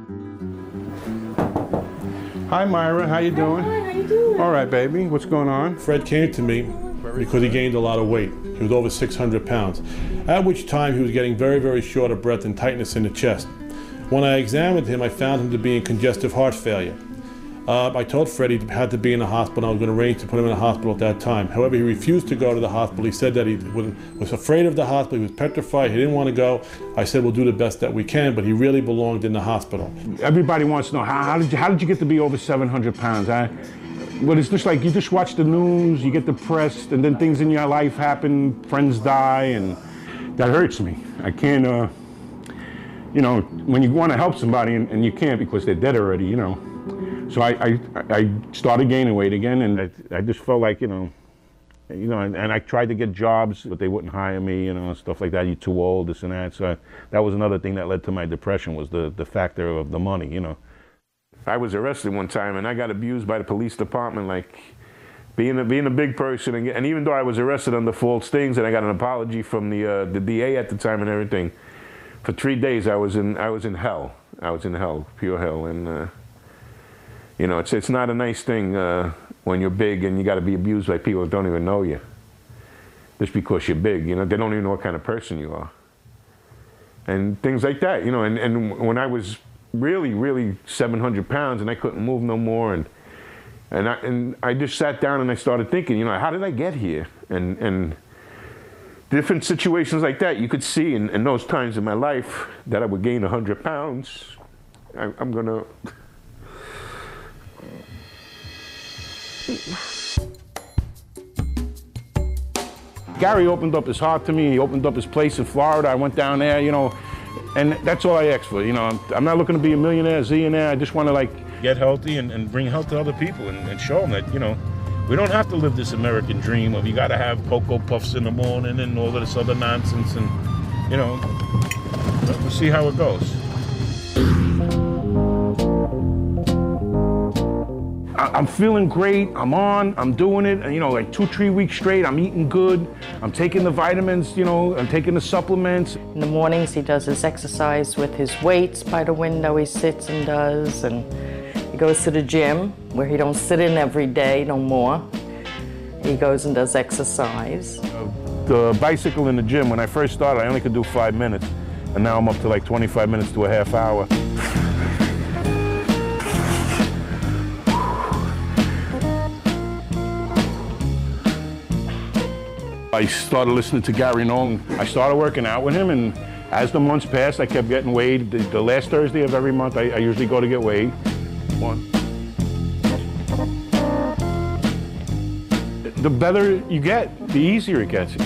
Hi Myra, how you doing? Hi, how you doing? All right, baby, what's going on? Fred came to me because he gained a lot of weight. He was over 600 pounds, at which time he was getting very, very short of breath and tightness in the chest. When I examined him, I found him to be in congestive heart failure. I told Fred he had to be in the hospital. I was going to arrange to put him in the hospital at that time. However, he refused to go to the hospital. He said that he was afraid of the hospital. He was petrified. He didn't want to go. I said, we'll do the best that we can, but he really belonged in the hospital. Everybody wants to know, how did you get to be over 700 pounds? But it's just like, you just watch the news, you get depressed, and then things in your life happen, friends die, and that hurts me. I can't, when you want to help somebody and you can't because they're dead already, So I started gaining weight again, and I just felt like, and I tried to get jobs, but they wouldn't hire me, stuff like that. You're too old, this and that. So that was another thing that led to my depression, was the factor of the money, I was arrested one time, and I got abused by the police department, like being a big person. And even though I was arrested under false things, and I got an apology from the DA at the time and everything, for 3 days I was in hell. I was in hell, pure hell, and. It's not a nice thing when you're big and you got to be abused by people that don't even know you. Just because you're big, they don't even know what kind of person you are. And things like that, and when I was really, really 700 pounds, and I couldn't move no more. And I just sat down and I started thinking, you know, how did I get here? And different situations like that, you could see in those times in my life that I would gain 100 pounds. I'm gonna. Gary opened up his heart to me. He opened up his place in Florida. I went down there, you know, and that's all I asked for. You know, I'm not looking to be a millionaire, zillionaire. I just want to like get healthy and bring health to other people and show them that, you know, we don't have to live this American dream of you got to have Cocoa Puffs in the morning and all of this other nonsense. And, you know, we'll see how it goes. I'm feeling great. I'm doing it. And, you know, like 2-3 weeks straight, I'm eating good. I'm taking the vitamins, you know, I'm taking the supplements. In the mornings, he does his exercise with his weights by the window. He sits and does, and he goes to the gym where he don't sit in every day no more. He goes and does exercise. The bicycle in the gym, when I first started, I only could do 5 minutes. And now I'm up to like 25 minutes to a half hour. I started listening to Gary Nolan. I started working out with him, and as the months passed, I kept getting weighed. The last Thursday of every month, I usually go to get weighed. The better you get, the easier it gets.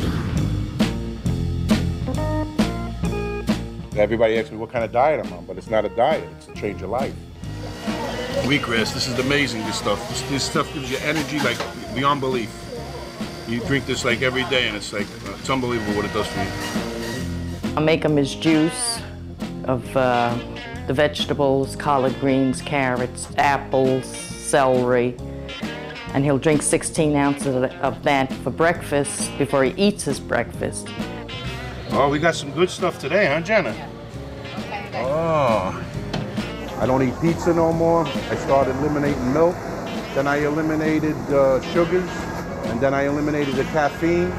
Everybody asks me what kind of diet I'm on, but it's not a diet, it's to change your life. Wheatgrass, this is amazing, this stuff. This stuff gives you energy like beyond belief. You drink this like every day, and it's like, it's unbelievable what it does for you. I make him his juice of the vegetables, collard greens, carrots, apples, celery, and he'll drink 16 ounces of that for breakfast before he eats his breakfast. Oh, we got some good stuff today, huh, Jenna? Oh. I don't eat pizza no more. I started eliminating milk. Then I eliminated sugars. And then I eliminated the caffeine.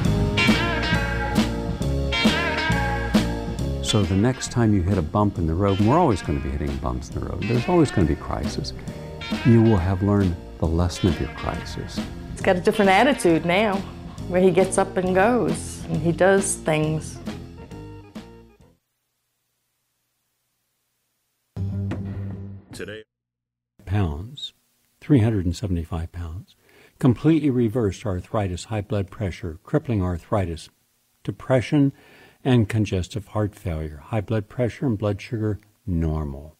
So the next time you hit a bump in the road, and we're always going to be hitting bumps in the road, there's always going to be crisis, you will have learned the lesson of your crisis. He's got a different attitude now, where he gets up and goes, and he does things. Today. Pounds, 375 pounds. Completely reversed arthritis, high blood pressure, crippling arthritis, depression, and congestive heart failure. High blood pressure and blood sugar normal.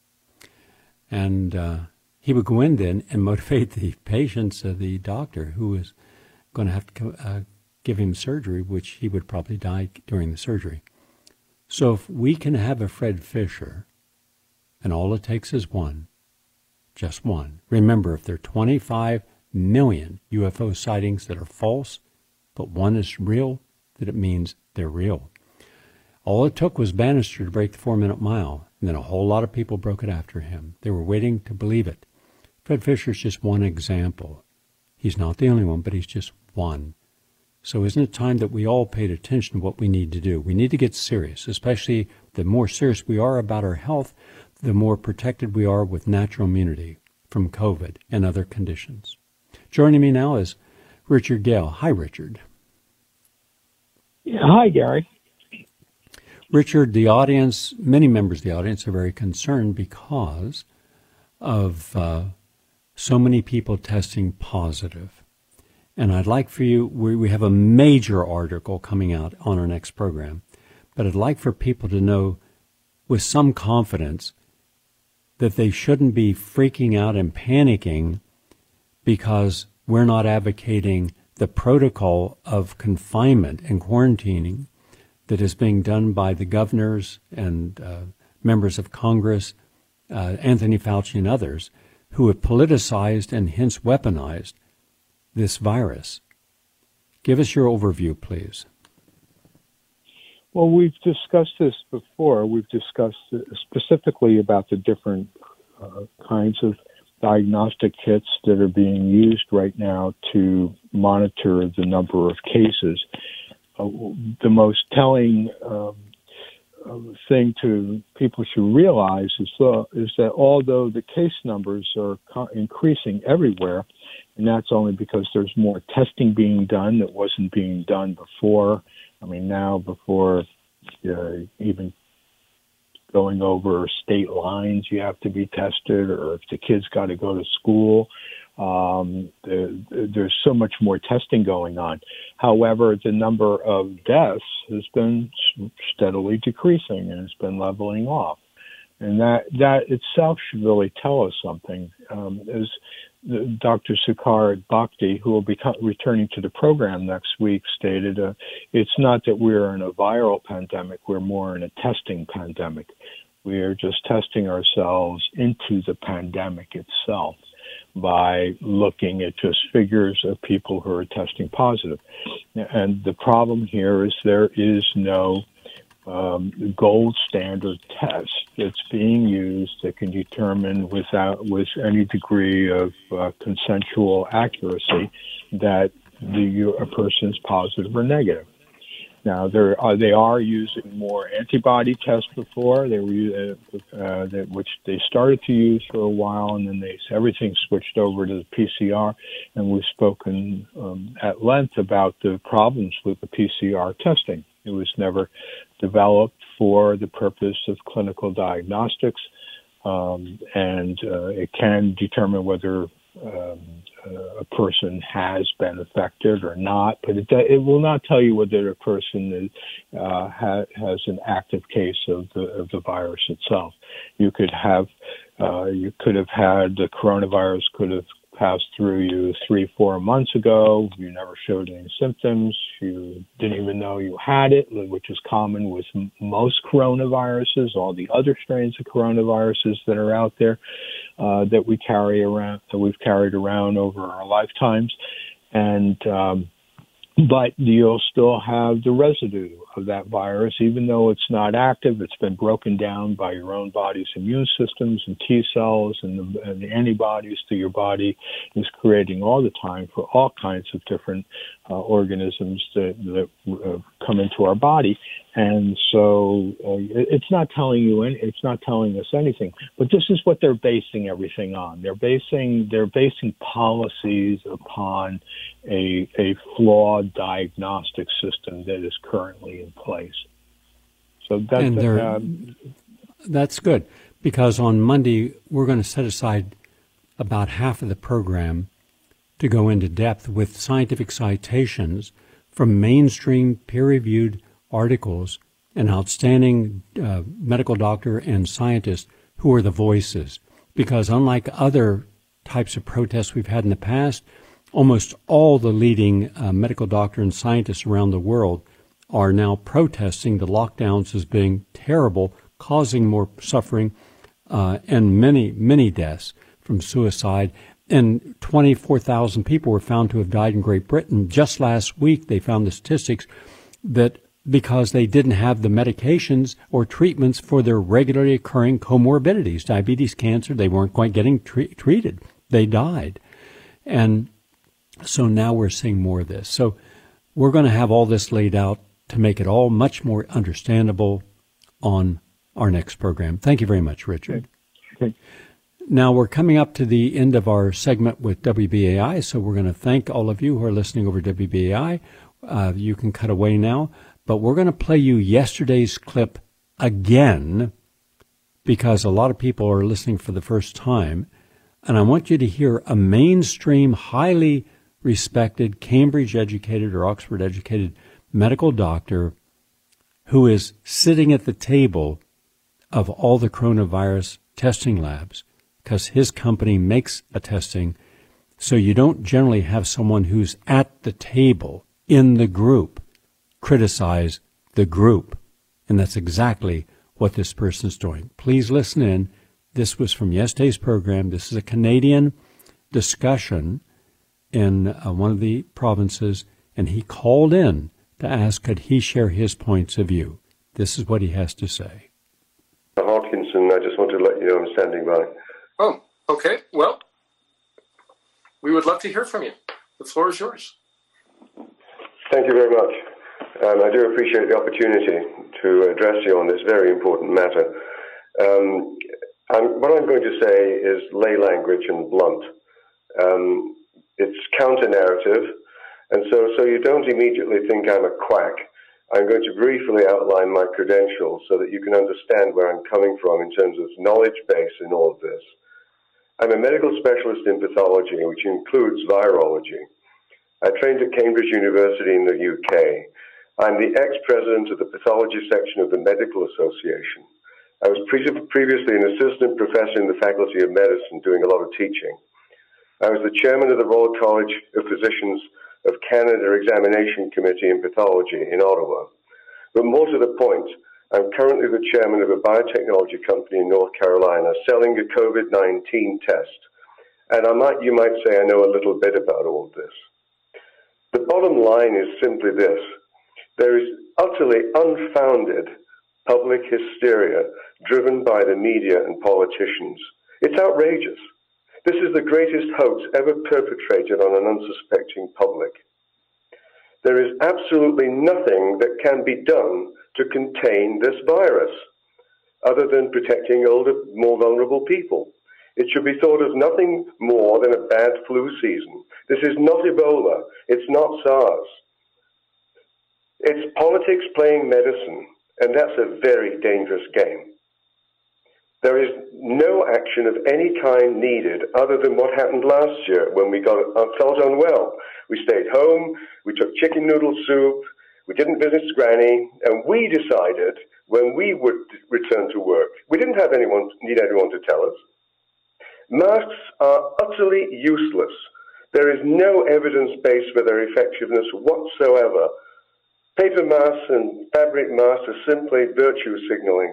And he would go in then and motivate the patients, the doctor, who was going to have to give him surgery, which he would probably die during the surgery. So if we can have a Fred Fisher, and all it takes is one, just one. Remember, if there are 25 million UFO sightings that are false, but one is real, that it means they're real. All it took was Bannister to break the 4-minute mile, and then a whole lot of people broke it after him. They were waiting to believe it. Fred Fisher's just one example. He's not the only one, but he's just one. So isn't it time that we all paid attention to what we need to do? We need to get serious, especially the more serious we are about our health, the more protected we are with natural immunity from COVID and other conditions. Joining me now is Richard Gale. Hi, Richard. Yeah, hi, Gary. Richard, the audience, many members of the audience are very concerned because of so many people testing positive. And I'd like for you, we have a major article coming out on our next program, but I'd like for people to know with some confidence that they shouldn't be freaking out and panicking because we're not advocating the protocol of confinement and quarantining that is being done by the governors and members of Congress, Anthony Fauci and others, who have politicized and hence weaponized this virus. Give us your overview, please. Well, we've discussed this before. We've discussed specifically about the different kinds of diagnostic kits that are being used right now to monitor the number of cases. The most telling thing to people should realize is that although the case numbers are increasing everywhere, and that's only because there's more testing being done that wasn't being done before. I mean, now before even going over state lines, you have to be tested, or if the kids got to go to school. There's so much more testing going on. However, the number of deaths has been steadily decreasing and it's been leveling off. And that itself should really tell us something. As Dr. Sukar Bhakti, who will be returning to the program next week, stated, it's not that we're in a viral pandemic, we're more in a testing pandemic. We are just testing ourselves into the pandemic itself by looking at just figures of people who are testing positive. And the problem here is there is no gold standard test that's being used that can determine with any degree of consensual accuracy that a person is positive or negative. Now they are using more antibody tests before they were which they started to use for a while, and then everything switched over to the PCR. And we've spoken at length about the problems with the PCR testing. It was never developed for the purpose of clinical diagnostics, and it can determine whether a person has been affected or not, but it will not tell you whether a person has an active case of the virus itself. You could have had the coronavirus could have passed through you 3-4 months ago. You never showed any symptoms. You didn't even know you had it, which is common with most coronaviruses, all the other strains of coronaviruses that are out there that we've carried around over our lifetimes. And but you'll still have the residue of that virus, even though it's not active. It's been broken down by your own body's immune systems and T cells, and the antibodies that your body is creating all the time for all kinds of different organisms that come into our body. And so it's not telling us anything. But this is what they're basing everything on. They're basing policies upon a flawed diagnostic system that is currently in place. So that's good, because on Monday we're going to set aside about half of the program to go into depth with scientific citations from mainstream peer-reviewed articles and outstanding medical doctor and scientists who are the voices. Because unlike other types of protests we've had in the past, almost all the leading medical doctor and scientists around the world are now protesting the lockdowns as being terrible, causing more suffering and many, many deaths from suicide. And 24,000 people were found to have died in Great Britain. Just last week, they found the statistics that because they didn't have the medications or treatments for their regularly occurring comorbidities, diabetes, cancer, they weren't quite getting treated. They died. And so now we're seeing more of this. So we're going to have all this laid out to make it all much more understandable on our next program. Thank you very much, Richard. Okay. Now we're coming up to the end of our segment with WBAI, so we're going to thank all of you who are listening over WBAI. You can cut away now, but we're going to play you yesterday's clip again because a lot of people are listening for the first time, and I want you to hear a mainstream, highly respected, Cambridge-educated or Oxford-educated medical doctor who is sitting at the table of all the coronavirus testing labs, because his company makes a testing. So you don't generally have someone who's at the table in the group criticize the group. And that's exactly what this person is doing. Please listen in. This was from yesterday's program. This is a Canadian discussion in one of the provinces, and he called in to ask could he share his points of view. This is what he has to say. Hodkinson, I just want to let you know I'm standing by. Oh, okay. Well, we would love to hear from you. The floor is yours. Thank you very much. I do appreciate the opportunity to address you on this very important matter. What I'm going to say is lay language and blunt. It's counter-narrative, and so you don't immediately think I'm a quack. I'm going to briefly outline my credentials so that you can understand where I'm coming from in terms of knowledge base in all of this. I'm a medical specialist in pathology, which includes virology. I trained at Cambridge University in the UK. I'm the ex-president of the pathology section of the Medical Association. I was previously an assistant professor in the Faculty of Medicine doing a lot of teaching. I was the chairman of the Royal College of Physicians of Canada Examination Committee in Pathology in Ottawa. But more to the point, I'm currently the chairman of a biotechnology company in North Carolina selling a COVID-19 test. And you might say I know a little bit about all of this. The bottom line is simply this. There is utterly unfounded public hysteria driven by the media and politicians. It's outrageous. This is the greatest hoax ever perpetrated on an unsuspecting public. There is absolutely nothing that can be done to contain this virus, other than protecting older, more vulnerable people. It should be thought of nothing more than a bad flu season. This is not Ebola. It's not SARS. It's politics playing medicine, and that's a very dangerous game. There is no action of any kind needed other than what happened last year when we felt unwell. We stayed home, we took chicken noodle soup, we didn't visit Granny, and we decided when we would return to work. We didn't need anyone to tell us. Masks are utterly useless. There is no evidence base for their effectiveness whatsoever. Paper masks and fabric masks are simply virtue signaling.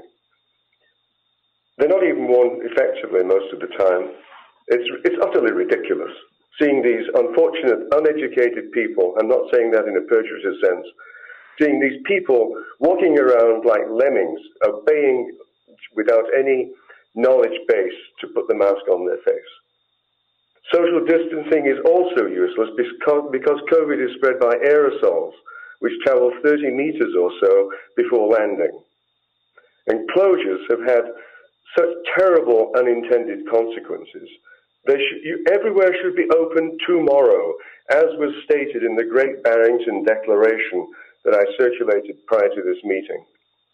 They're not even worn effectively most of the time. It's utterly ridiculous seeing these unfortunate, uneducated people, I'm not saying that in a perjurative sense, seeing these people walking around like lemmings, obeying without any knowledge base to put the mask on their face. Social distancing is also useless because COVID is spread by aerosols, which travel 30 meters or so before landing. And closures have had such terrible unintended consequences. Everywhere should be open tomorrow, as was stated in the Great Barrington Declaration that I circulated prior to this meeting.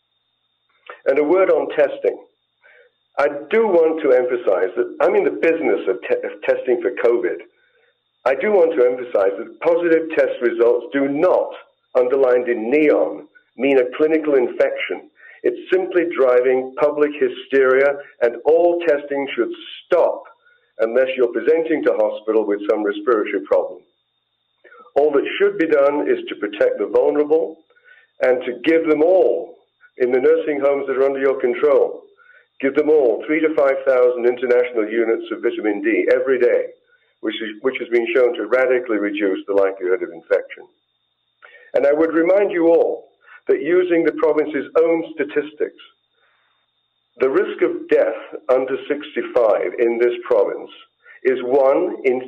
And a word on testing. I do want to emphasize that I'm in the business of testing for COVID. I do want to emphasize that positive test results do not, underlined in neon, mean a clinical infection. It's simply driving public hysteria, and all testing should stop unless you're presenting to hospital with some respiratory problem. All that should be done is to protect the vulnerable and to give them all, in the nursing homes that are under your control, give them all 3,000 to 5,000 international units of vitamin D every day, which has been shown to radically reduce the likelihood of infection. And I would remind you all that using the province's own statistics, the risk of death under 65 in this province is 1 in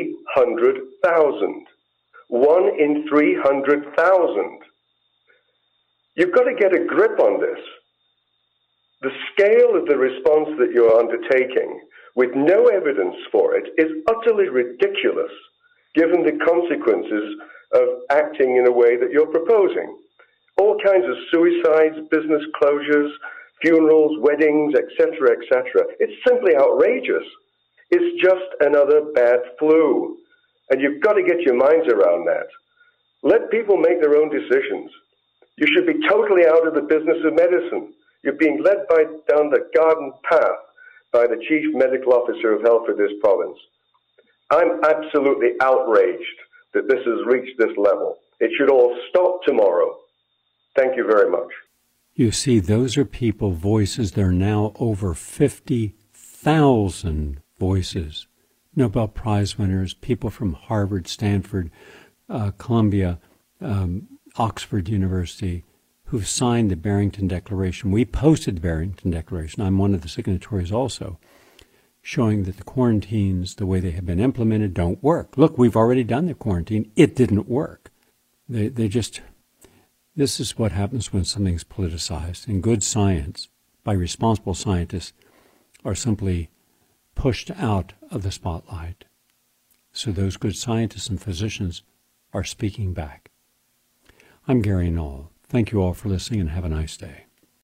300,000. 1 in 300,000. You've got to get a grip on this. The scale of the response that you're undertaking, with no evidence for it, is utterly ridiculous, given the consequences of acting in a way that you're proposing. All kinds of suicides, business closures, funerals, weddings, etc., etc. It's simply outrageous. It's just another bad flu. And you've got to get your minds around that. Let people make their own decisions. You should be totally out of the business of medicine. You're being led down the garden path by the Chief Medical Officer of Health for this province. I'm absolutely outraged that this has reached this level. It should all stop tomorrow. Thank you very much. You see, those are people, voices. There are now over 50,000 voices. Nobel Prize winners, people from Harvard, Stanford, Columbia, Oxford University, who've signed the Barrington Declaration. We posted the Barrington Declaration. I'm one of the signatories also, showing that the quarantines, the way they have been implemented, don't work. Look, we've already done the quarantine. It didn't work. They This is what happens when something's politicized, and good science, by responsible scientists, are simply pushed out of the spotlight. So those good scientists and physicians are speaking back. I'm Gary Null. Thank you all for listening, and have a nice day.